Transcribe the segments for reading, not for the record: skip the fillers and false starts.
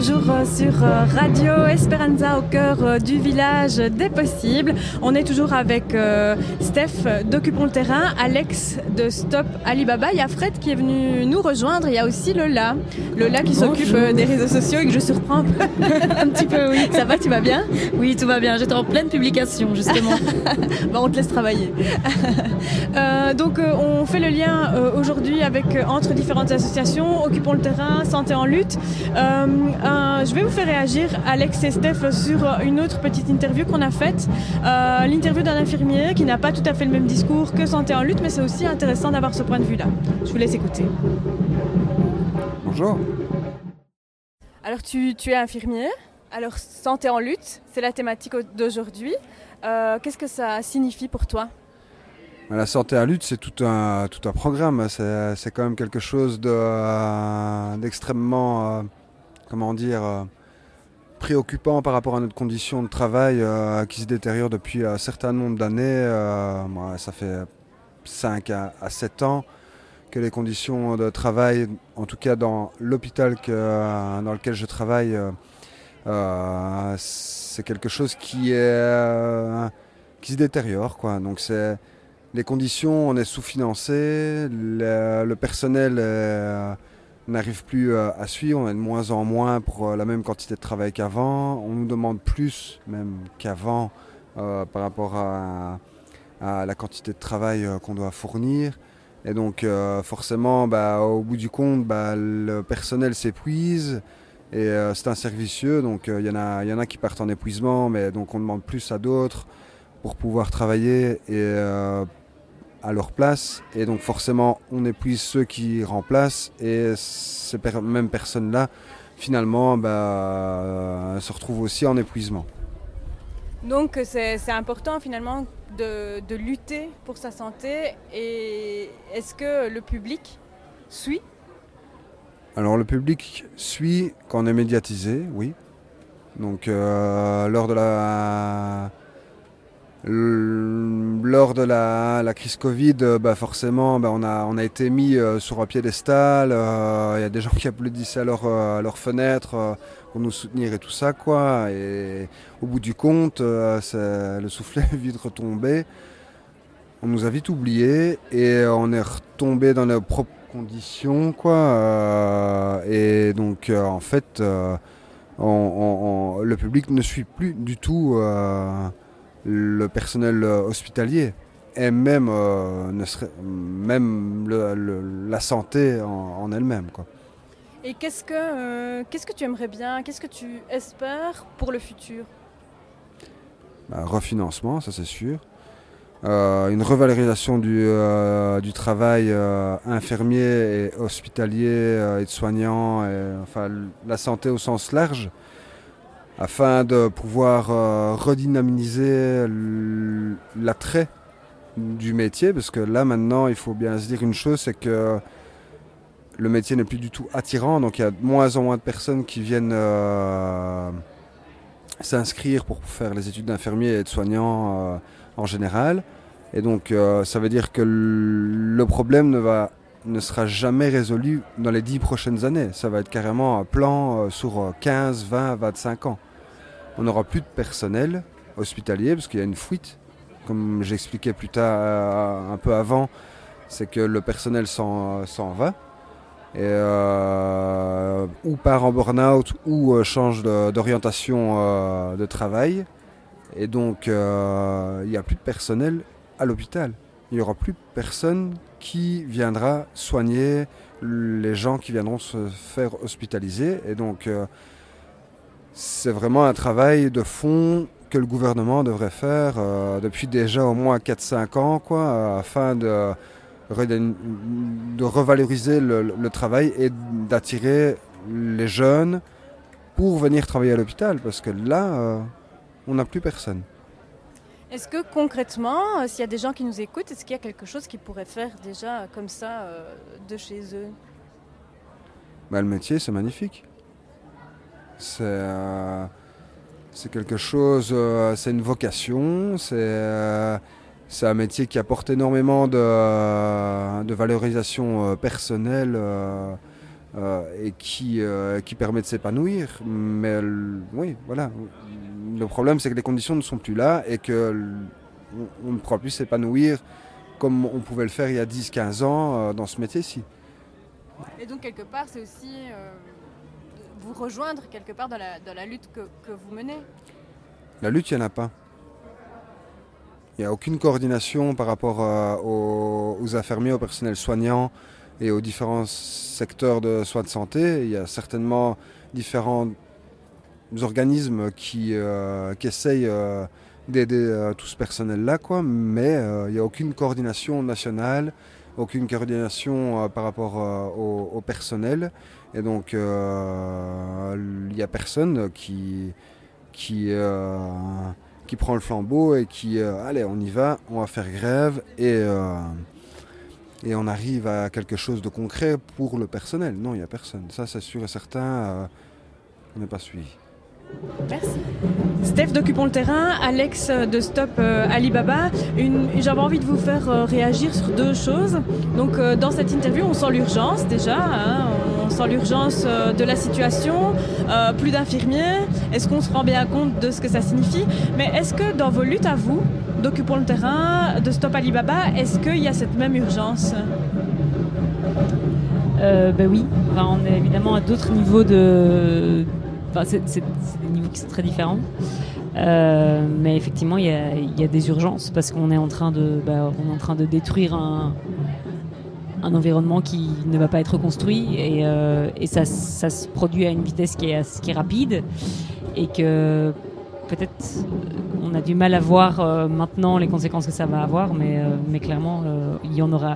toujours sur Radio Esperanza au cœur du village des possibles. On est toujours avec Steph d'Occupons le terrain, Alex de Stop Alibaba. Il y a Fred qui est venu nous rejoindre. Il y a aussi Lola qui s'occupe des réseaux sociaux et que je surprends un peu. Un petit peu, oui. Ça va, tu vas bien? Oui, tout va bien. J'étais en pleine publication, justement. On te laisse travailler. Donc, on fait le lien aujourd'hui entre différentes associations, Occupons le terrain, Santé en lutte. Je vais vous faire réagir, Alex et Steph, sur une autre petite interview qu'on a faite. L'interview d'un infirmier qui n'a pas tout à fait le même discours que Santé en lutte, mais c'est aussi intéressant d'avoir ce point de vue-là. Je vous laisse écouter. Bonjour. Alors, tu es infirmier. Alors, Santé en lutte, c'est la thématique d'aujourd'hui. Qu'est-ce que ça signifie pour toi ? La santé à lutte, c'est tout un programme. C'est quand même quelque chose d'extrêmement, préoccupant par rapport à notre condition de travail qui se détériore depuis un certain nombre d'années. Ça fait 5 à 7 ans que les conditions de travail, en tout cas dans l'hôpital dans lequel je travaille, c'est quelque chose qui se détériore, quoi. Donc les conditions, on est sous-financé, le personnel n'arrive plus à suivre, on est de moins en moins pour la même quantité de travail qu'avant, on nous demande plus même qu'avant par rapport à la quantité de travail qu'on doit fournir. Et donc forcément, au bout du compte, le personnel s'épuise et c'est inservicieux, donc il y en a qui partent en épuisement, mais donc on demande plus à d'autres pour pouvoir travailler et à leur place, et donc forcément on épuise ceux qui remplacent, et ces mêmes personnes-là finalement se retrouvent aussi en épuisement. Donc c'est important finalement de lutter pour sa santé, et est-ce que le public suit ? Alors le public suit quand on est médiatisé, oui. Donc lors de la crise Covid, forcément, on a été mis sur un piédestal. Il y a des gens qui applaudissaient à leur fenêtre pour nous soutenir et tout ça, quoi. Et au bout du compte, le soufflet est vite retombé. On nous a vite oubliés et on est retombé dans nos propres conditions, quoi. Et donc, en fait, le public ne suit plus du tout le personnel hospitalier, et même la santé en elle-même, quoi. Et qu'est-ce que tu aimerais bien, qu'est-ce que tu espères pour le futur ? Refinancement, ça c'est sûr. Une revalorisation du travail infirmier et hospitalier et de soignants, la santé au sens large, afin de pouvoir redynamiser l'attrait du métier, parce que là maintenant il faut bien se dire une chose, c'est que le métier n'est plus du tout attirant, donc il y a de moins en moins de personnes qui viennent s'inscrire pour faire les études d'infirmier et de soignant en général, et donc ça veut dire que le problème ne sera jamais résolu dans les 10 prochaines années. Ça va être carrément un plan sur 15, 20, 25 ans. On n'aura plus de personnel hospitalier parce qu'il y a une fuite. Comme j'expliquais plus tard, un peu avant, c'est que le personnel s'en va. Et, ou part en burn-out ou change d'orientation de travail. Et donc, il n'y a plus de personnel à l'hôpital. Il n'y aura plus personne qui viendra soigner les gens qui viendront se faire hospitaliser. Et donc, c'est vraiment un travail de fond que le gouvernement devrait faire depuis déjà au moins 4-5 ans, quoi, afin de revaloriser le travail et d'attirer les jeunes pour venir travailler à l'hôpital, parce que là, on n'a plus personne. Est-ce que concrètement, s'il y a des gens qui nous écoutent, est-ce qu'il y a quelque chose qu'ils pourraient faire déjà comme ça de chez eux ? Le métier, c'est magnifique. C'est quelque chose, c'est une vocation, c'est un métier qui apporte énormément de valorisation personnelle et qui permet de s'épanouir. Mais oui, voilà. Le problème, c'est que les conditions ne sont plus là et qu'on ne pourra plus s'épanouir comme on pouvait le faire il y a 10-15 ans dans ce métier-ci. Et donc, quelque part, c'est aussi vous rejoindre quelque part dans la lutte que vous menez. La lutte, il n'y en a pas. Il n'y a aucune coordination par rapport aux infirmiers, au personnel soignant et aux différents secteurs de soins de santé. Il y a certainement différents organismes qui essayent d'aider tout ce personnel-là, mais il n'y a aucune coordination nationale, aucune coordination par rapport au personnel. Et donc, il n'y a personne qui prend le flambeau et qui allez, on y va, on va faire grève et on arrive à quelque chose de concret pour le personnel. Non, il n'y a personne. Ça, c'est sûr et certain, on n'est pas suivi. Merci. Steph d'Occupons le terrain, Alex de Stop Alibaba. J'avais envie de vous faire réagir sur deux choses. Donc, dans cette interview, on sent l'urgence déjà. On sent l'urgence de la situation. Plus d'infirmiers. Est-ce qu'on se rend bien compte de ce que ça signifie? Mais est-ce que dans vos luttes à vous, d'Occupons le terrain, de Stop Alibaba, est-ce qu'il y a cette même urgence? Oui. Enfin, on est évidemment à d'autres niveaux de... Enfin, c'est des niveaux qui sont très différents. Mais effectivement, il y a des urgences parce qu'on est en train de détruire un environnement qui ne va pas être reconstruit et ça se produit à une vitesse qui est rapide et que peut-être on a du mal à voir maintenant les conséquences que ça va avoir, mais clairement il y en aura.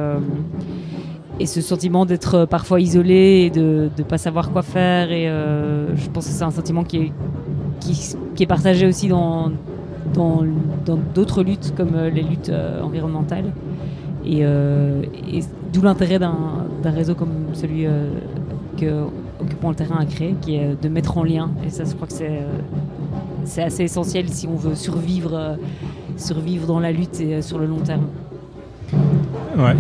Et ce sentiment d'être parfois isolé et de ne pas savoir quoi faire, et je pense que c'est un sentiment qui est partagé aussi dans d'autres luttes comme les luttes environnementales. Et d'où l'intérêt d'un réseau comme celui que Occupons le terrain a créé, qui est de mettre en lien. Et ça, je crois que c'est assez essentiel si on veut survivre dans la lutte et sur le long terme. Ouais.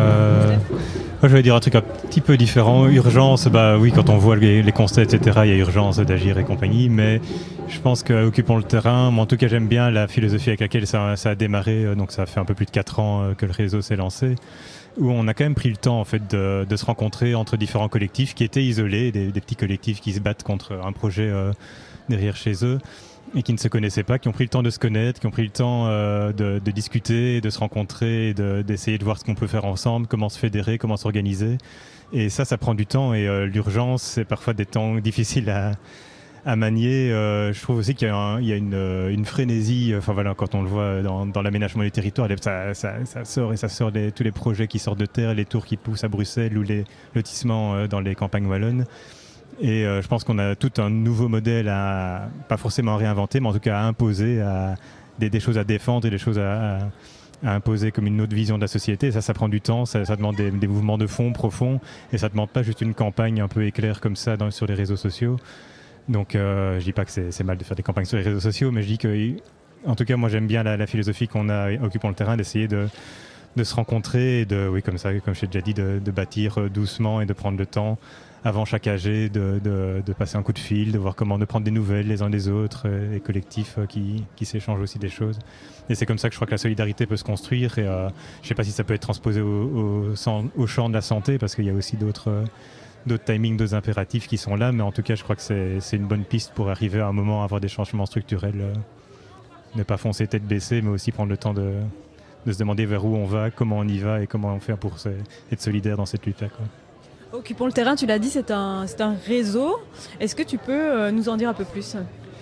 Moi, je vais dire un truc un petit peu différent. Urgence, oui, quand on voit les constats, etc., il y a urgence d'agir et compagnie, mais je pense qu'Occupons le terrain, moi en tout cas j'aime bien la philosophie avec laquelle ça a démarré, donc ça fait un peu plus de 4 ans que le réseau s'est lancé, où on a quand même pris le temps en fait de se rencontrer entre différents collectifs qui étaient isolés, des petits collectifs qui se battent contre un projet derrière chez eux, et qui ne se connaissaient pas, qui ont pris le temps de se connaître, qui ont pris le temps de discuter, de se rencontrer, d'essayer de voir ce qu'on peut faire ensemble, comment se fédérer, comment s'organiser. Et ça prend du temps, et l'urgence, c'est parfois des temps difficiles à manier. Je trouve aussi qu'il y a une frénésie, quand on le voit dans l'aménagement du territoire, ça sort tous les projets qui sortent de terre, les tours qui poussent à Bruxelles ou les lotissements dans les campagnes wallonnes. Et je pense qu'on a tout un nouveau modèle pas forcément à réinventer, mais en tout cas à imposer, des choses à défendre et des choses à imposer comme une autre vision de la société. Et ça prend du temps, ça demande des mouvements de fond profonds, et ça ne demande pas juste une campagne un peu éclair comme ça sur les réseaux sociaux. Donc je dis pas que c'est mal de faire des campagnes sur les réseaux sociaux, mais je dis que, en tout cas, moi j'aime bien la philosophie qu'on a Occupons le terrain, d'essayer de se rencontrer et comme je t'ai déjà dit, de bâtir doucement et de prendre le temps avant chaque AG, de passer un coup de fil, de voir de prendre des nouvelles les uns des autres, les collectifs qui s'échangent aussi des choses. Et c'est comme ça que je crois que la solidarité peut se construire. Et je ne sais pas si ça peut être transposé au champ de la santé, parce qu'il y a aussi d'autres timings, d'autres impératifs qui sont là. Mais en tout cas, je crois que c'est une bonne piste pour arriver à un moment à avoir des changements structurels. Ne pas foncer tête baissée, mais aussi prendre le temps de se demander vers où on va, comment on y va et comment on fait pour être solidaire dans cette lutte-là, quoi. Occupons le terrain, tu l'as dit, c'est un réseau. Est-ce que tu peux nous en dire un peu plus?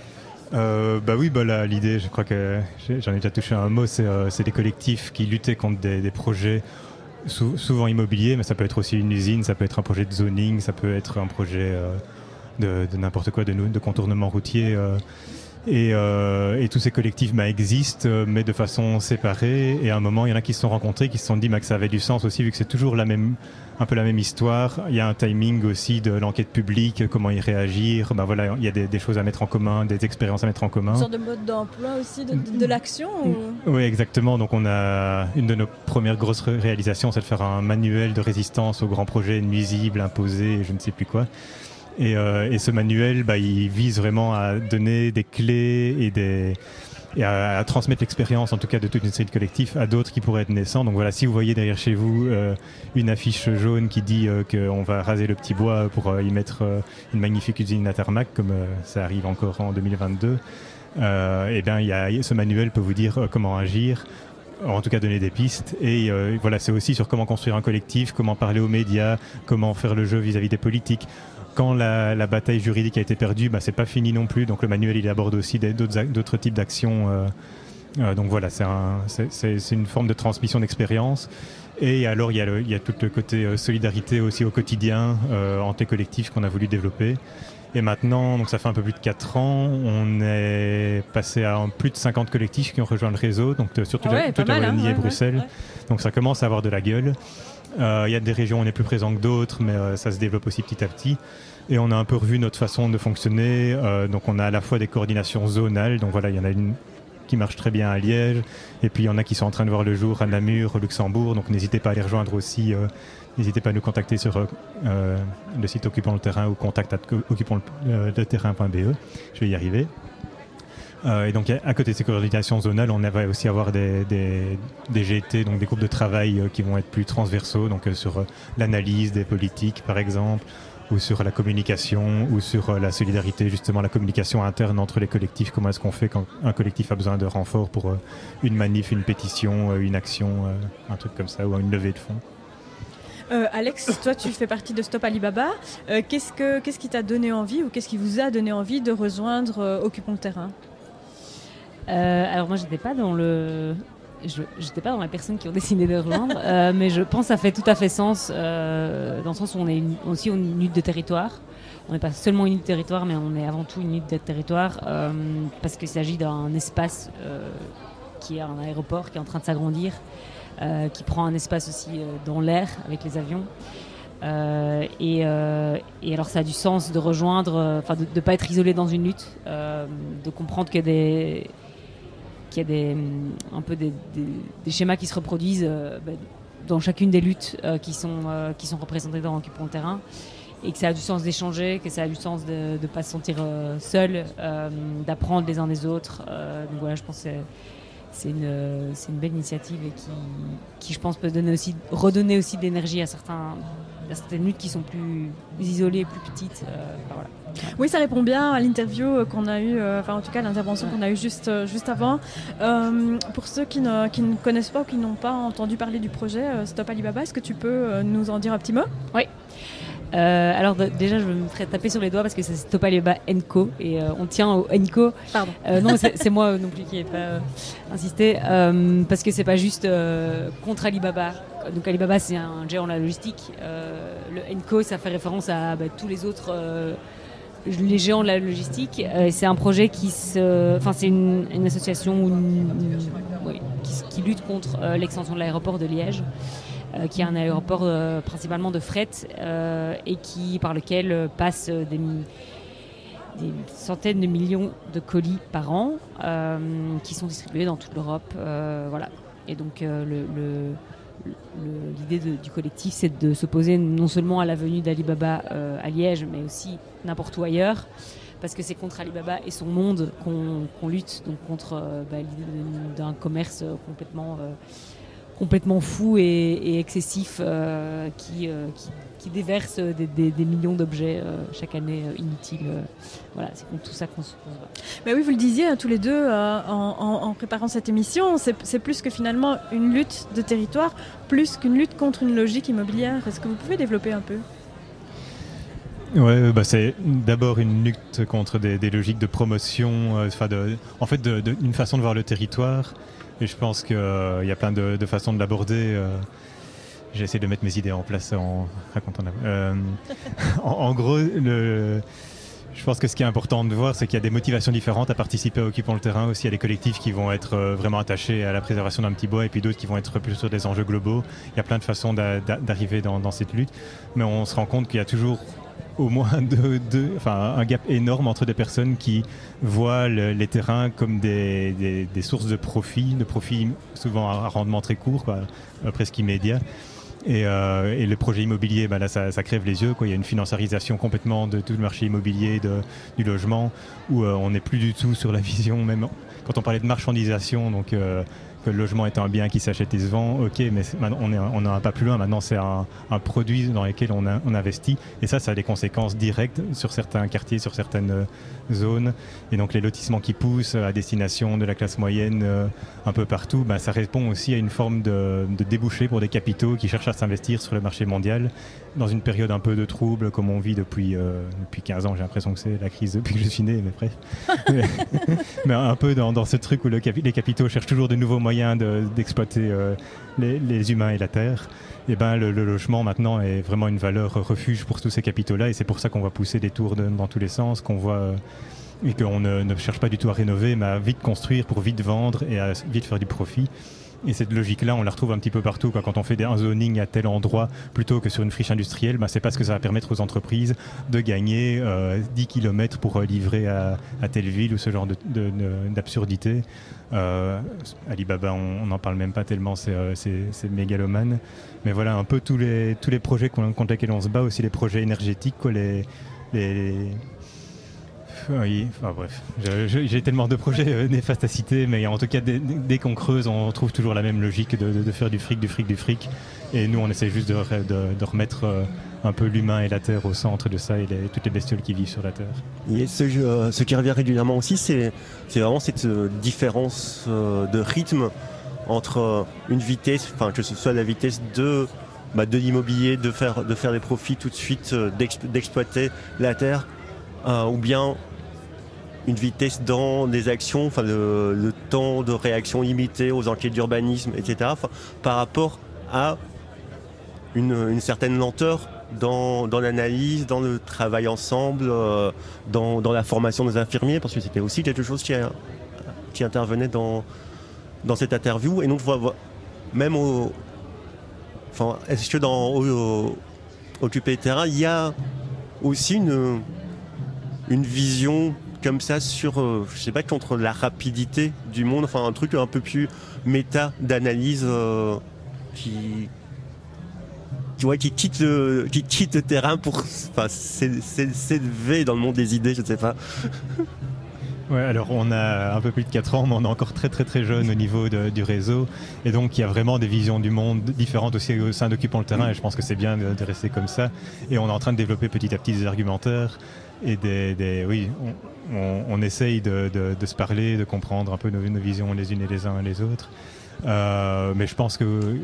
Oui, l'idée, je crois que j'en ai déjà touché un mot, c'est des collectifs qui luttaient contre des projets souvent immobiliers, mais ça peut être aussi une usine, ça peut être un projet de zoning, ça peut être un projet de n'importe quoi, de contournement routier. Et tous ces collectifs existent, mais de façon séparée. Et à un moment, il y en a qui se sont rencontrés, qui se sont dit que ça avait du sens aussi, vu que c'est toujours un peu la même histoire. Il y a un timing aussi de l'enquête publique, comment y réagir. Voilà, il y a des choses à mettre en commun, des expériences à mettre en commun. Une sorte de mode d'emploi aussi de l'action Oui, exactement. Donc on a une de nos premières grosses réalisations, c'est de faire un manuel de résistance aux grands projets nuisibles, imposés, je ne sais plus quoi. Et ce manuel, il vise vraiment à donner des clés et à transmettre l'expérience, en tout cas de toute une série de collectifs, à d'autres qui pourraient être naissants. Donc voilà, si vous voyez derrière chez vous une affiche jaune qui dit qu'on va raser le petit bois pour y mettre une magnifique usine à tarmac, comme ça arrive encore en 2022, ce manuel peut vous dire comment agir, en tout cas donner des pistes. Et voilà, c'est aussi sur comment construire un collectif, comment parler aux médias, comment faire le jeu vis-à-vis des politiques. Quand la bataille juridique a été perdue, c'est pas fini non plus. Donc le manuel, il aborde aussi d'autres types d'actions. Donc voilà, c'est une forme de transmission d'expérience. Et alors, il y a tout le côté solidarité aussi au quotidien, entre les collectifs qu'on a voulu développer. Et maintenant, donc ça fait un peu plus de 4 ans, on est passé à plus de 50 collectifs qui ont rejoint le réseau, donc surtout toute la Wallonie et Bruxelles. Ouais. Donc ça commence à avoir de la gueule. Il y a des régions où on est plus présent que d'autres, mais ça se développe aussi petit à petit. Et on a un peu revu notre façon de fonctionner. Donc on a à la fois des coordinations zonales. Donc voilà, il y en a une qui marche très bien à Liège. Et puis il y en a qui sont en train de voir le jour à Namur, au Luxembourg. Donc n'hésitez pas à les rejoindre aussi. N'hésitez pas à nous contacter sur le site Occupons le Terrain ou contact@occuponleterrain.be. Je vais y arriver. Et donc à côté de ces coordinations zonales, on va aussi avoir des GT, donc des groupes de travail qui vont être plus transversaux, donc sur l'analyse des politiques par exemple, ou sur la communication, ou sur la solidarité, justement la communication interne entre les collectifs. Comment est-ce qu'on fait quand un collectif a besoin de renfort pour une manif, une pétition, une action, un truc comme ça, ou une levée de fonds. Alex, toi tu fais partie de Stop Alibaba. Qu'est-ce qui t'a donné envie, ou qu'est-ce qui vous a donné envie de rejoindre Occupons le Terrain ? Alors moi j'étais pas dans la personne qui ont décidé de rejoindre, mais je pense que ça fait tout à fait sens dans le sens où on est aussi une unité de territoire. On n'est pas seulement une unité de territoire, mais on est avant tout une unité de territoire parce qu'il s'agit d'un espace qui est un aéroport qui est en train de s'agrandir, qui prend un espace aussi dans l'air avec les avions. Et alors ça a du sens de rejoindre, de ne pas être isolé dans une lutte, de comprendre qu'il y a un peu des schémas qui se reproduisent dans chacune des luttes qui sont représentées dans Occupons le Terrain, et que ça a du sens d'échanger, que ça a du sens de ne pas se sentir seul, d'apprendre les uns des autres. Donc voilà, je pense que c'est une belle initiative et qui je pense peut redonner aussi de l'énergie à certaines luttes qui sont plus isolées, plus petites. Voilà. Oui, ça répond bien à l'interview qu'on a eue, en tout cas à l'intervention qu'on a eue juste avant. Pour ceux qui ne connaissent pas ou qui n'ont pas entendu parler du projet Stop Alibaba, est-ce que tu peux nous en dire un petit mot ? Oui. Alors déjà je me ferai taper sur les doigts parce que c'est Stop Alibaba & Co et on tient au & Co. Pardon. Non, c'est moi non plus qui n'ai pas insisté parce que c'est pas juste contre Alibaba. Donc Alibaba c'est un géant de la logistique. Le & Co ça fait référence à tous les autres les géants de la logistique. C'est un projet c'est une association qui lutte contre l'extension de l'aéroport de Liège. Qui est un aéroport principalement de fret et par lequel passent des centaines de millions de colis par an qui sont distribués dans toute l'Europe. Voilà. Et donc l'idée du collectif, c'est de s'opposer non seulement à la venue d'Alibaba à Liège, mais aussi n'importe où ailleurs, parce que c'est contre Alibaba et son monde qu'on lutte, donc contre l'idée d'un commerce complètement fou et excessif qui déverse des millions d'objets chaque année inutiles. Voilà, c'est contre tout ça qu'on se bat. Mais oui, vous le disiez tous les deux en préparant cette émission, c'est plus que finalement une lutte de territoire, plus qu'une lutte contre une logique immobilière. Est-ce que vous pouvez développer un peu ? Ouais, c'est d'abord une lutte contre des logiques de promotion, une façon de voir le territoire. Et je pense qu'il y a plein de façons de l'aborder. J'ai essayé de mettre mes idées en place en racontant. En gros, Je pense que ce qui est important de voir, c'est qu'il y a des motivations différentes à participer à Occupons le terrain. Aussi, il y a des collectifs qui vont être vraiment attachés à la préservation d'un petit bois et puis d'autres qui vont être plus sur des enjeux globaux. Il y a plein de façons d'arriver dans cette lutte. Mais on se rend compte qu'il y a toujours au moins un gap énorme entre des personnes qui voient les terrains comme des sources de profit souvent à rendement très court, quoi, presque immédiat. Et le projet immobilier, là, ça crève les yeux, quoi. Il y a une financiarisation complètement de tout le marché immobilier, du logement, où on n'est plus du tout sur la vision, même quand on parlait de marchandisation, donc que le logement est un bien qui s'achète et se vend, ok, mais on n'en a pas plus loin. Maintenant, c'est un produit dans lequel on investit, et ça a des conséquences directes sur certains quartiers, sur certaines zones. Et donc, les lotissements qui poussent à destination de la classe moyenne un peu partout, ça répond aussi à une forme de débouché pour des capitaux qui cherchent à s'investir sur le marché mondial dans une période un peu de trouble, comme on vit depuis 15 ans. J'ai l'impression que c'est la crise depuis que je suis né, mais bref. mais un peu dans ce truc où les capitaux cherchent toujours de nouveaux moyens d'exploiter les humains et la terre. Et le logement maintenant est vraiment une valeur refuge pour tous ces capitaux-là, et c'est pour ça qu'on va pousser des tours dans tous les sens, qu'on voit et qu'on ne cherche pas du tout à rénover, mais à vite construire pour vite vendre et à vite faire du profit. Et cette logique-là, on la retrouve un petit peu partout, quoi. Quand on fait un zoning à tel endroit plutôt que sur une friche industrielle, c'est parce que ça va permettre aux entreprises de gagner 10 km pour livrer à telle ville ou ce genre d'absurdité. Alibaba, on n'en parle même pas tellement, c'est mégalomane. Mais voilà, un peu tous les projets contre lesquels on se bat, aussi les projets énergétiques, quoi, oui, bref, j'ai tellement de projets néfastes à citer, mais en tout cas, dès qu'on creuse, on trouve toujours la même logique de faire du fric. Et nous, on essaie juste de remettre un peu l'humain et la terre au centre de ça, et toutes les bestioles qui vivent sur la terre. Et ce qui revient régulièrement aussi, c'est vraiment cette différence de rythme entre une vitesse, que ce soit la vitesse de l'immobilier, de faire des profits tout de suite, d'exploiter la terre, ou bien une vitesse dans des actions, le temps de réaction limité aux enquêtes d'urbanisme, etc., par rapport à une certaine lenteur dans l'analyse, dans le travail ensemble, dans la formation des infirmiers, parce que c'était aussi quelque chose qui intervenait dans cette interview. Et donc, même est-ce que dans Occuper le terrain, il y a aussi une vision comme ça sur, je sais pas, contre la rapidité du monde, un truc un peu plus méta d'analyse qui quitte le terrain pour s'élever dans le monde des idées, je ne sais pas. Ouais, alors on a un peu plus de 4 ans, mais on est encore très très très jeune au niveau du réseau, et donc il y a vraiment des visions du monde différentes aussi au sein d'Occupons le terrain, et je pense que c'est bien de rester comme ça. Et on est en train de développer petit à petit des argumentaires et on essaye de se parler, de comprendre un peu nos visions les unes et les uns et les autres. Mais je pense que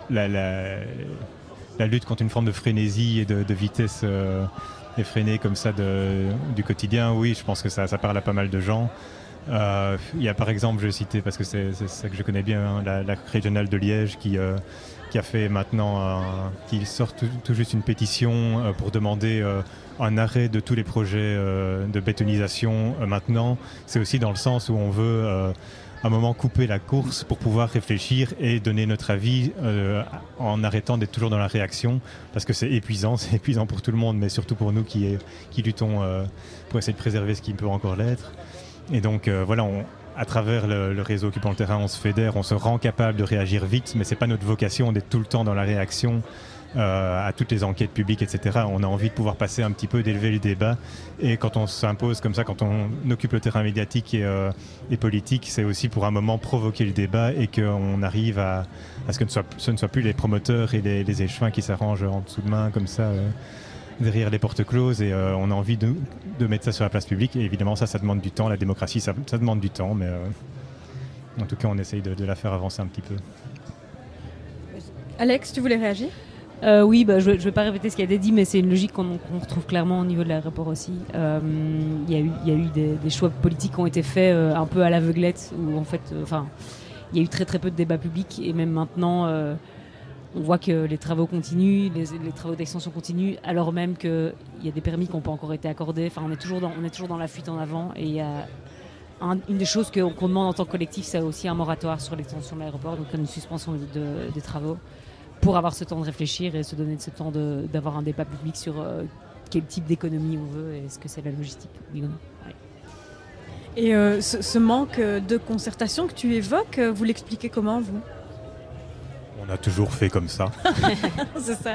la lutte contre une forme de frénésie et de vitesse effrénée comme ça du quotidien, oui, je pense que ça parle à pas mal de gens. Il y a par exemple, je vais citer parce que c'est ça que je connais bien, la régionale de Liège qui a fait maintenant, qui sort tout juste une pétition pour demander un arrêt de tous les projets de bétonisation maintenant. C'est aussi dans le sens où on veut à un moment couper la course pour pouvoir réfléchir et donner notre avis en arrêtant d'être toujours dans la réaction, parce que c'est épuisant pour tout le monde, mais surtout pour nous qui luttons pour essayer de préserver ce qui peut encore l'être. Et donc voilà, à travers le réseau Occupons le terrain, on se fédère, on se rend capable de réagir vite, mais c'est pas notre vocation d'être tout le temps dans la réaction à toutes les enquêtes publiques, etc. On a envie de pouvoir passer un petit peu, d'élever le débat, et quand on s'impose comme ça, quand on occupe le terrain médiatique et politique, c'est aussi pour un moment provoquer le débat et qu'on arrive à ce que ce ne soit plus les promoteurs et les échevins qui s'arrangent en dessous de main comme ça derrière les portes closes, et on a envie de mettre ça sur la place publique. Et évidemment ça demande du temps, la démocratie ça demande du temps, mais en tout cas on essaye de la faire avancer un petit peu. Alex, tu voulais réagir ? Oui, je ne vais pas répéter ce qui a été dit, mais c'est une logique qu'on retrouve clairement au niveau de l'aéroport aussi. Il y a eu des choix politiques qui ont été faits un peu à l'aveuglette, où en fait, il y a eu très très peu de débats publics, et même maintenant, on voit que les travaux continuent, les travaux d'extension continuent, alors même qu'il y a des permis qui n'ont pas encore été accordés. Enfin, on est toujours dans la fuite en avant. Et il y a une des choses qu'on demande en tant que collectif, c'est aussi un moratoire sur l'extension de l'aéroport, donc une suspension des travaux, pour avoir ce temps de réfléchir et se donner ce temps d'avoir un débat public sur quel type d'économie on veut et est-ce que c'est la logistique, oui ou non. Ouais. Et ce manque de concertation que tu évoques, vous l'expliquez comment, vous ? On a toujours fait comme ça. C'est ça.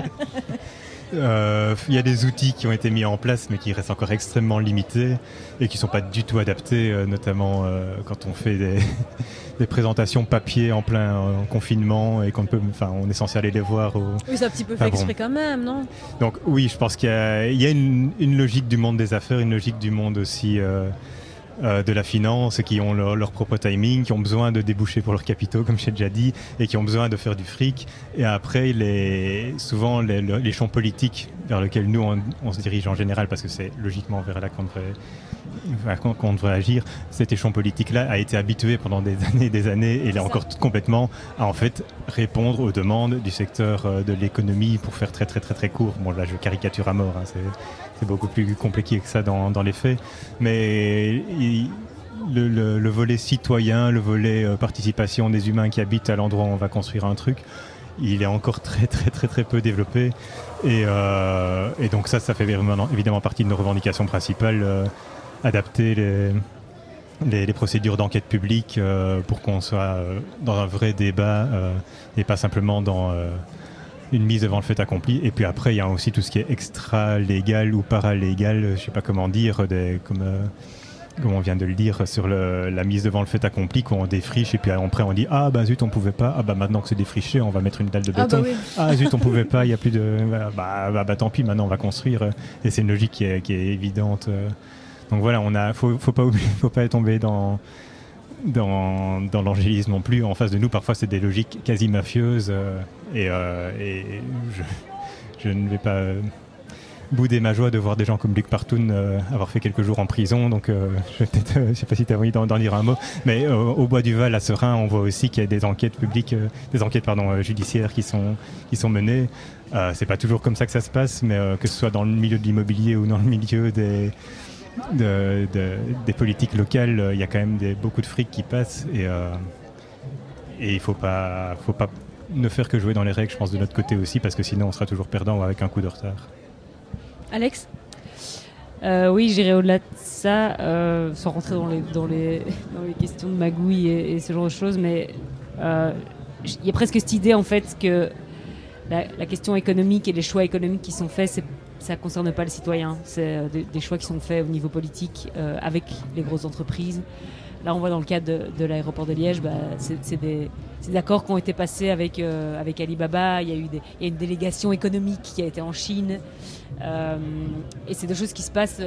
Il y a des outils qui ont été mis en place mais qui restent encore extrêmement limités et qui ne sont pas du tout adaptés, notamment quand on fait des présentations papier en plein confinement et on est censé aller les voir. Oui, c'est un petit peu fait exprès quand même, non ? Donc oui, je pense qu'il y a une logique du monde des affaires, une logique du monde aussi de la finance, qui ont leur propre timing, qui ont besoin de déboucher pour leurs capitaux, comme j'ai déjà dit, et qui ont besoin de faire du fric. Et après, souvent, les champs politiques vers lesquels nous, on se dirige en général, parce que c'est logiquement vers là qu'on devrait agir, cet échelon politique-là a été habitué pendant des années, et là encore complètement, à en fait répondre aux demandes du secteur de l'économie, pour faire très très très très court. Bon, là, je caricature à mort, hein, c'est beaucoup plus compliqué que ça dans les faits, mais le volet citoyen, le volet participation des humains qui habitent à l'endroit où on va construire un truc, il est encore très très très très peu développé, et donc ça fait évidemment partie de nos revendications principales, adapter les procédures d'enquête publique pour qu'on soit dans un vrai débat et pas simplement dans une mise devant le fait accompli. Et puis après, il y a aussi tout ce qui est extra-légal ou paralégal, je ne sais pas comment dire, comme on vient de le dire, sur la mise devant le fait accompli, qu'on défriche et puis après on dit « Ah bah zut, on pouvait pas. Ah bah maintenant que c'est défriché, on va mettre une dalle de béton. Ah zut, on pouvait pas, il n'y a plus de... Bah tant pis, maintenant on va construire. » Et c'est une logique qui est évidente. Donc voilà, faut pas tomber dans l'angélisme non plus. En face de nous, parfois, c'est des logiques quasi mafieuses. Et je ne vais pas bouder ma joie de voir des gens comme Luc Partoun avoir fait quelques jours en prison. Donc, je ne sais pas si tu as envie d'en dire un mot. Mais au Bois du Val, à Serein, on voit aussi qu'il y a des enquêtes publiques, judiciaires qui sont menées. C'est pas toujours comme ça que ça se passe, mais que ce soit dans le milieu de l'immobilier ou dans le milieu des politiques locales, il y a quand même beaucoup de fric qui passe, et il faut pas ne faire que jouer dans les règles, je pense, de notre côté aussi, parce que sinon on sera toujours perdant ou avec un coup de retard. Alex ? Oui, j'irai au-delà de ça, sans rentrer dans les questions de magouille et ce genre de choses, mais il y a presque cette idée en fait que la question économique et les choix économiques qui sont faits, ça ne concerne pas le citoyen. C'est des choix qui sont faits au niveau politique avec les grosses entreprises. Là, on voit dans le cas de l'aéroport de Liège, c'est des accords qui ont été passés avec Alibaba. Il y a une délégation économique qui a été en Chine. Et c'est des choses qui se passent,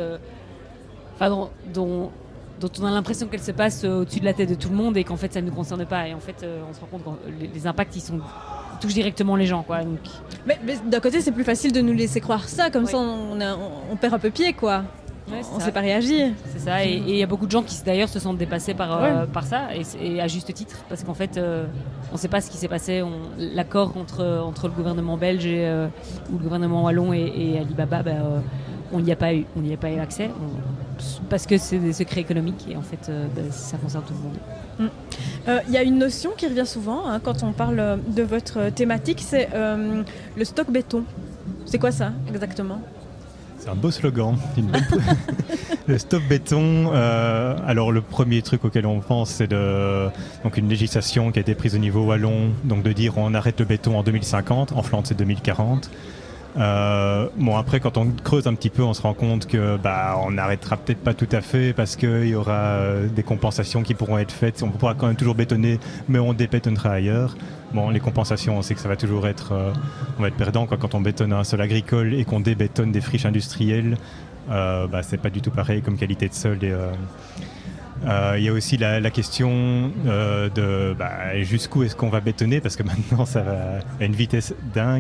dont on a l'impression qu'elles se passent au-dessus de la tête de tout le monde et qu'en fait, ça ne nous concerne pas. Et en fait, on se rend compte que les impacts, ils touchent directement les gens, quoi. Donc... Mais d'un côté, c'est plus facile de nous laisser croire ça, comme ça on perd un peu pied, quoi. Ouais, on ne sait pas réagir. C'est ça, et il y a beaucoup de gens qui d'ailleurs se sentent dépassés par ça, et à juste titre, parce qu'en fait, on ne sait pas ce qui s'est passé. L'accord entre le gouvernement belge ou le gouvernement wallon et Alibaba, on n'y a pas eu accès, parce que c'est des secrets économiques, et en fait, ça concerne tout le monde. Il y a une notion qui revient souvent quand on parle de votre thématique, c'est le stock béton. C'est quoi ça exactement ? C'est un beau slogan. Le stop béton. Alors le premier truc auquel on pense, c'est donc une législation qui a été prise au niveau wallon, donc de dire on arrête le béton en 2050. En Flandre, c'est 2040. Après, quand on creuse un petit peu, on se rend compte que on n'arrêtera peut-être pas tout à fait, parce qu'il y aura des compensations qui pourront être faites. On pourra quand même toujours bétonner, mais on débétonnera ailleurs. Bon, les compensations, on sait que ça va toujours être... on va être perdant quand on bétonne un sol agricole et qu'on débétonne des friches industrielles. C'est pas du tout pareil comme qualité de sol. Il y a aussi la question de jusqu'où est-ce qu'on va bétonner, parce que maintenant ça va à une vitesse dingue.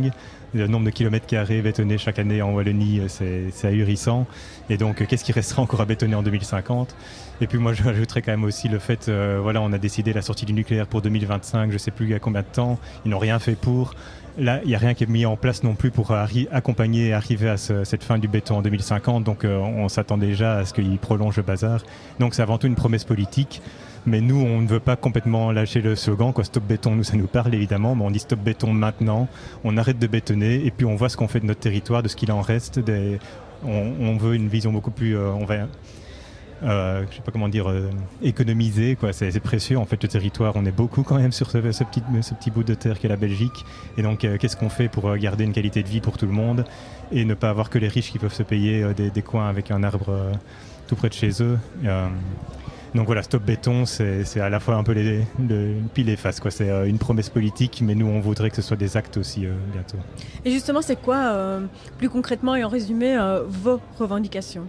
Le nombre de kilomètres carrés bétonnés chaque année en Wallonie, c'est ahurissant. Et donc, qu'est-ce qui restera encore à bétonner en 2050 ? Et puis moi, je rajouterais quand même aussi le fait, on a décidé la sortie du nucléaire pour 2025, je ne sais plus il y a combien de temps, ils n'ont rien fait pour. Là, il n'y a rien qui est mis en place non plus pour accompagner et arriver à cette fin du béton en 2050. Donc, on s'attend déjà à ce qu'ils prolongent le bazar. Donc, c'est avant tout une promesse politique. Mais nous, on ne veut pas complètement lâcher le slogan. Stop béton, nous, ça nous parle évidemment. Mais on dit stop béton maintenant. On arrête de bétonner. Et puis, on voit ce qu'on fait de notre territoire, de ce qu'il en reste. On veut une vision beaucoup plus... je sais pas comment dire, économiser, quoi. C'est précieux en fait le territoire. On est beaucoup quand même sur ce petit bout de terre qu'est la Belgique. Et donc qu'est-ce qu'on fait pour garder une qualité de vie pour tout le monde et ne pas avoir que les riches qui peuvent se payer des coins avec un arbre tout près de chez eux. Donc voilà, stop béton, c'est à la fois un peu le pile et face, quoi. C'est une promesse politique, mais nous on voudrait que ce soit des actes aussi bientôt. Et justement, c'est quoi plus concrètement et en résumé vos revendications?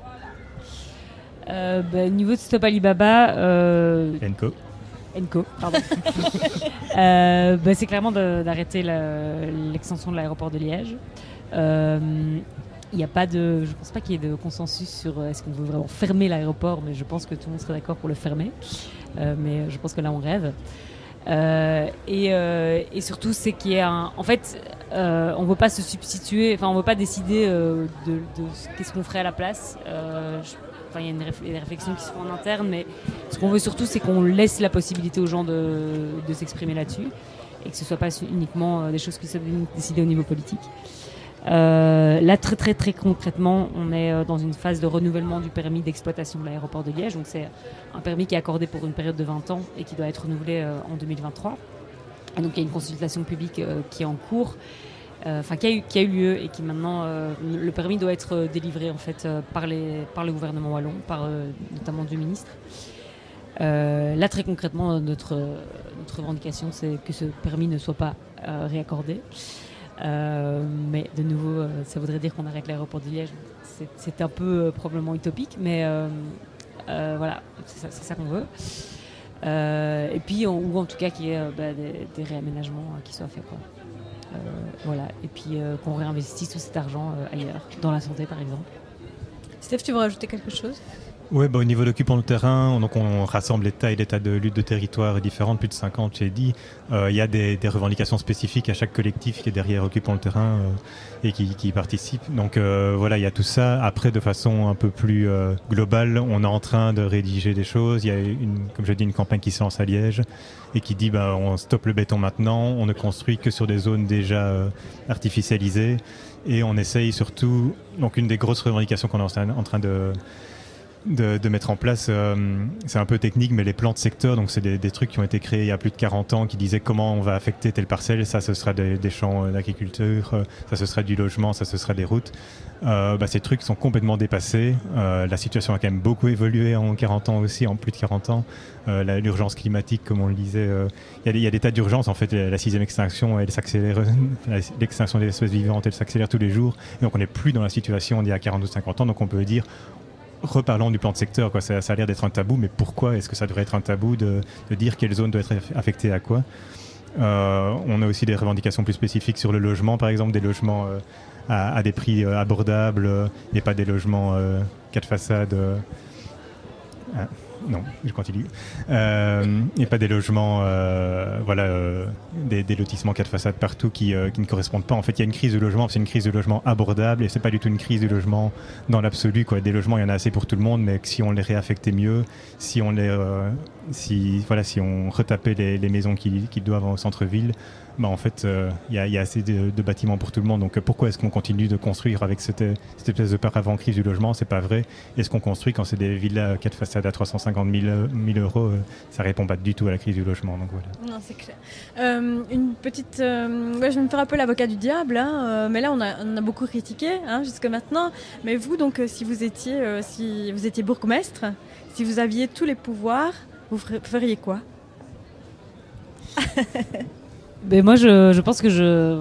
Niveau de Stop Alibaba, Enco, pardon. C'est clairement d'arrêter l'extension de l'aéroport de Liège. Il n'y a pas je pense pas qu'il y ait de consensus sur est-ce qu'on veut vraiment fermer l'aéroport, mais je pense que tout le monde serait d'accord pour le fermer. Mais je pense que là on rêve. Et surtout c'est qu'il y a en fait on veut pas se substituer, enfin on veut pas décider de qu'est-ce qu'on ferait à la place. Il y a des réflexions qui se font en interne, mais ce qu'on veut surtout, c'est qu'on laisse la possibilité aux gens de s'exprimer là-dessus et que ce ne soit pas uniquement des choses qui soient décidées au niveau politique. Là, très, très, très concrètement, on est dans une phase de renouvellement du permis d'exploitation de l'aéroport de Liège. Donc, c'est un permis qui est accordé pour une période de 20 ans et qui doit être renouvelé en 2023. Et donc, il y a une consultation publique qui est en cours. Qui a eu lieu et qui maintenant le permis doit être délivré en fait par le gouvernement wallon, par notamment deux ministres. Là très concrètement notre revendication c'est que ce permis ne soit pas réaccordé. Mais de nouveau ça voudrait dire qu'on arrête l'aéroport de Liège. C'est un peu probablement utopique, mais voilà, c'est ça qu'on veut. Et puis ou en tout cas qu'il y ait des réaménagements qui soient faits, quoi. Voilà, et puis qu'on réinvestisse tout cet argent ailleurs, dans la santé par exemple. Steph, tu veux rajouter quelque chose ? Oui, au niveau d'occupants le terrain, donc on rassemble des tas de luttes de territoire différentes, plus de 50, j'ai dit. Il y a des revendications spécifiques à chaque collectif qui est derrière occupant le terrain et qui participe. Donc il y a tout ça. Après, de façon un peu plus globale, on est en train de rédiger des choses. Il y a comme je dis, une campagne qui se lance à Liège et qui dit on stoppe le béton maintenant, on ne construit que sur des zones déjà artificialisées et on essaye surtout, donc une des grosses revendications qu'on est en train de mettre en place, c'est un peu technique, mais les plans de secteur, donc c'est des trucs qui ont été créés il y a plus de 40 ans, qui disaient comment on va affecter telle parcelle, ça ce sera des champs d'agriculture, ça ce sera du logement, ça ce sera des routes. Ces trucs sont complètement dépassés. La situation a quand même beaucoup évolué en 40 ans aussi, en plus de 40 ans. L'urgence climatique, comme on le disait, il y a des tas d'urgences. En fait, la 6e extinction, elle s'accélère. L'extinction des espèces vivantes, elle s'accélère tous les jours. Et donc on n'est plus dans la situation d'il y a 40 ou 50 ans, donc on peut dire reparlons du plan de secteur, quoi. Ça a l'air d'être un tabou, mais pourquoi est-ce que ça devrait être un tabou de dire quelle zone doit être affectée à quoi? On a aussi des revendications plus spécifiques sur le logement, par exemple, des logements à des prix abordables et pas des logements 4 façades. Non, je continue. Et pas des logements, des lotissements 4 façades partout qui ne correspondent pas. En fait, il y a une crise du logement, c'est une crise du logement abordable et c'est pas du tout une crise du logement dans l'absolu, quoi. Des logements, il y en a assez pour tout le monde, mais si on les réaffectait mieux, si on retapait les maisons qui doivent au centre-ville, en fait, il y a assez de bâtiments pour tout le monde. Donc pourquoi est-ce qu'on continue de construire avec cette espèce de paravent-crise du logement? C'est pas vrai. Est-ce qu'on construit quand c'est des villas 4 façades à 350 000 euros? Ça répond pas du tout à la crise du logement. Donc voilà. Non, c'est clair. Une petite... je vais me faire un peu l'avocat du diable, hein, mais là on a beaucoup critiqué jusque maintenant. Mais vous, donc, si vous étiez bourgmestre, si vous aviez tous les pouvoirs, vous feriez quoi? Moi, je pense que je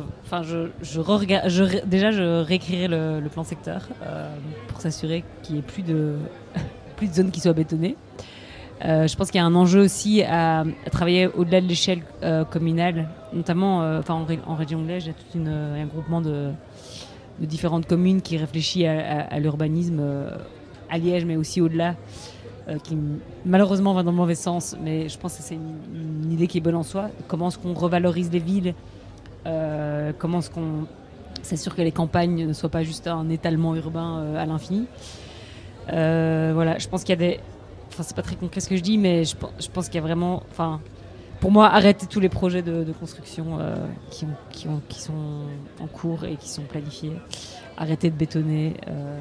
réécrirais le plan secteur pour s'assurer qu'il n'y ait plus de zones qui soient bétonnées. Je pense qu'il y a un enjeu aussi à travailler au-delà de l'échelle communale, notamment en région de Liège, il y a tout un groupement de différentes communes qui réfléchit à l'urbanisme à Liège, mais aussi au-delà, qui malheureusement va dans le mauvais sens, mais je pense que c'est une idée qui est bonne en soi. Comment est-ce qu'on revalorise les villes, comment est-ce qu'on s'assure que les campagnes ne soient pas juste un étalement urbain à l'infini. Voilà, je pense qu'il y a des... Enfin, c'est pas très concret ce que je dis, mais je pense qu'il y a vraiment... Enfin, pour moi, arrêter tous les projets de construction qui sont en cours et qui sont planifiés. Arrêter de bétonner.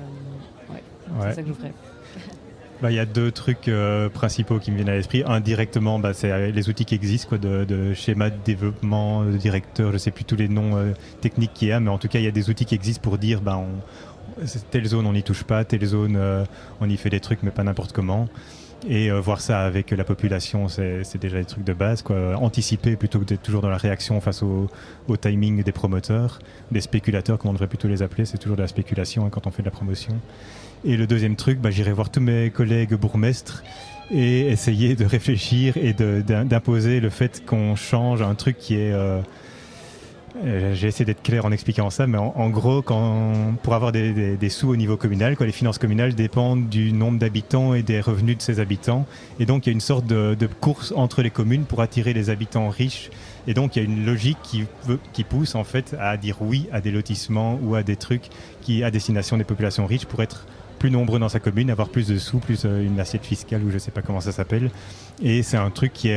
C'est ça que je ferais. Il y a 2 trucs principaux qui me viennent à l'esprit. Indirectement, c'est les outils qui existent, de schéma de développement, de directeur, je ne sais plus tous les noms techniques qu'il y a, mais en tout cas, il y a des outils qui existent pour dire telle zone, on n'y touche pas, telle zone, on y fait des trucs, mais pas n'importe comment. Et voir ça avec la population, c'est déjà des trucs de base, anticiper plutôt que d'être toujours dans la réaction face au timing des promoteurs, des spéculateurs, comme on devrait plutôt les appeler. C'est toujours de la spéculation quand on fait de la promotion. Et le deuxième truc, j'irai voir tous mes collègues bourgmestres et essayer de réfléchir et d'imposer le fait qu'on change un truc qui est... j'ai essayé d'être clair en expliquant ça, mais en gros, pour avoir des sous au niveau communal, les finances communales dépendent du nombre d'habitants et des revenus de ces habitants. Et donc, il y a une sorte de course entre les communes pour attirer les habitants riches. Et donc, il y a une logique qui pousse en fait à dire oui à des lotissements ou à des trucs à destination des populations riches pour être plus nombreux dans sa commune, avoir plus de sous, plus une assiette fiscale ou je ne sais pas comment ça s'appelle. Et c'est un truc qui est...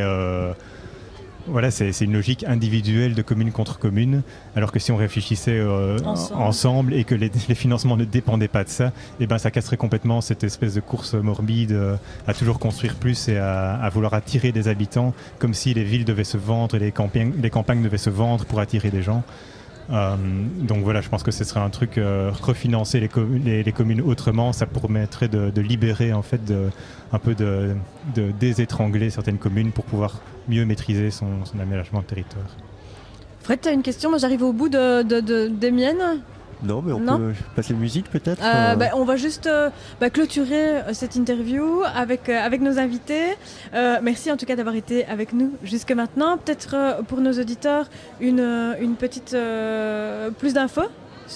c'est une logique individuelle de commune contre commune, alors que si on réfléchissait ensemble et que les financements ne dépendaient pas de ça, ça casserait complètement cette espèce de course morbide à toujours construire plus et à vouloir attirer des habitants, comme si les villes devaient se vendre et les campagnes devaient se vendre pour attirer des gens. Donc voilà, je pense que ce serait un truc, refinancer les communes autrement, ça permettrait de libérer en fait, un peu de désétrangler certaines communes pour pouvoir mieux maîtriser son aménagement de territoire. Fred, tu as une question? Moi j'arrive au bout des miennes. Non, mais on peut passer de musique peut-être. On va juste clôturer cette interview avec nos invités. Merci en tout cas d'avoir été avec nous jusque maintenant. Peut-être pour nos auditeurs une petite plus d'infos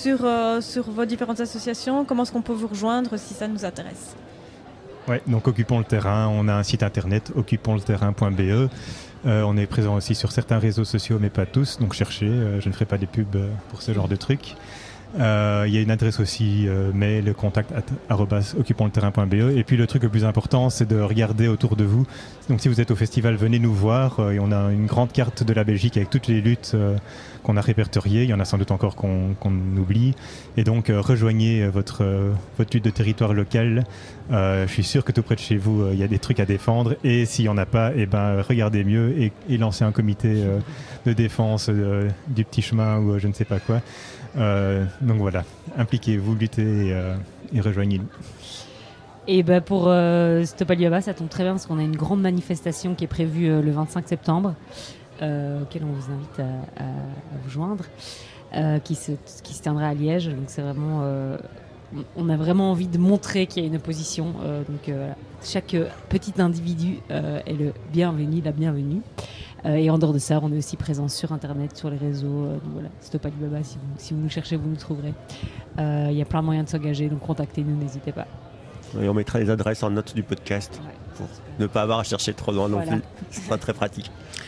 sur vos différentes associations. Comment est-ce qu'on peut vous rejoindre si ça nous intéresse? Ouais, donc Occupons le terrain. On a un site internet occuponsleterrain.be. On est présent aussi sur certains réseaux sociaux, mais pas tous. Donc cherchez. Je ne ferai pas des pubs pour ce genre de trucs. Il y a une adresse aussi mail contact@occuponsleterrain.be. Et puis le truc le plus important, c'est de regarder autour de vous. Donc si vous êtes au festival, venez nous voir. Et on a une grande carte de la Belgique avec toutes les luttes qu'on a répertoriées. Il y en a sans doute encore qu'on oublie. Et donc rejoignez votre lutte de territoire local. Je suis sûr que tout près de chez vous, il y a des trucs à défendre. Et s'il n'y en a pas, regardez mieux et lancez un comité de défense du petit chemin ou je ne sais pas quoi. Donc voilà, impliquez-vous, luttez et rejoignez-nous. Et pour Stop Alibaba, ça tombe très bien parce qu'on a une grande manifestation qui est prévue le 25 septembre, auquel on vous invite à vous joindre, qui se tiendra à Liège. Donc c'est vraiment, on a vraiment envie de montrer qu'il y a une opposition. Donc chaque petit individu est le bienvenu, la bienvenue. Et en dehors de ça, on est aussi présent sur Internet, sur les réseaux. Donc voilà, Stop Alibaba, si vous nous cherchez, vous nous trouverez. Il y a plein de moyens de s'engager, donc contactez-nous, n'hésitez pas. Et on mettra les adresses en note du podcast pour ne pas avoir à chercher trop loin non plus. Ce sera très pratique.